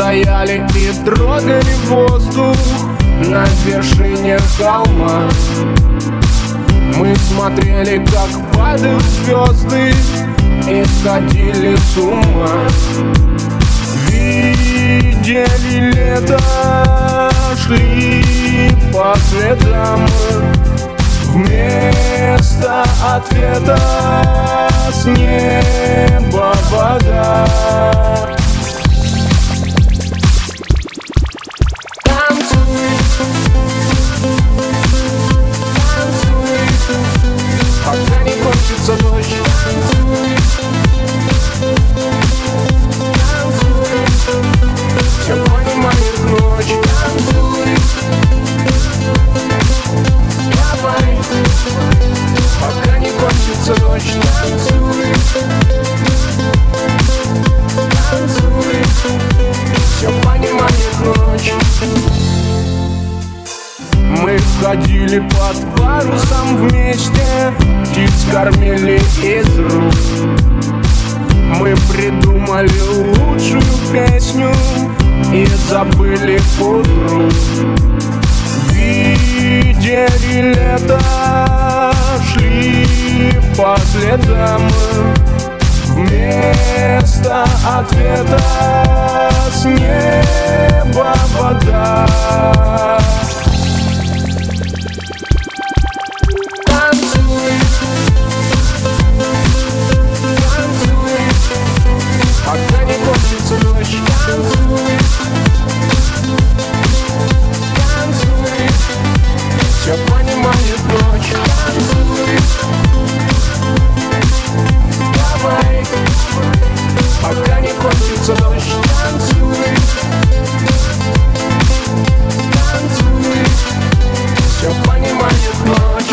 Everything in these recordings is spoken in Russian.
стояли и трогали воздух на вершине холма. Мы смотрели, как падают звезды, и сходили с ума. Видели лето, шли по следам. Вместо ответа с неба вода. Танцуй, танцуй, пока не кончится дождь. Танцуй, танцуй, все понимает ночь. Танцуй, давай, пока не кончится дождь. Танцуй, танцуй, все понимает ночь. Мы ходили под парусом вместе, птиц кормили из рук. Мы придумали лучшую песню и забыли утру. Видели лето, шли по следам. Вместо ответа с неба вода. Танцуй, танцуй, пока не кончится ночь. Танцуй, танцуй, все понимает ночь. Танцуй, давай, пока не кончится дождь. Танцуй, танцуй, все понимает ночь.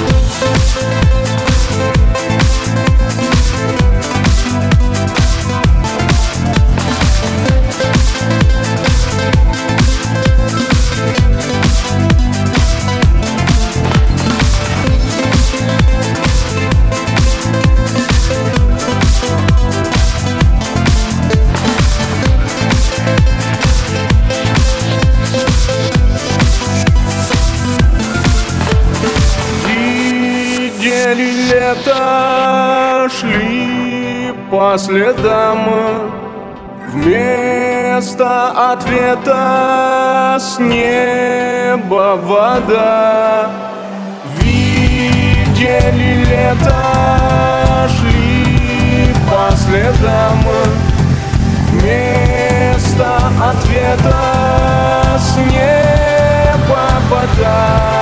Видели лето, шли по следам. Вместо ответа с неба вода. Видели лето, шли по следам. Вместо ответа с неба вода.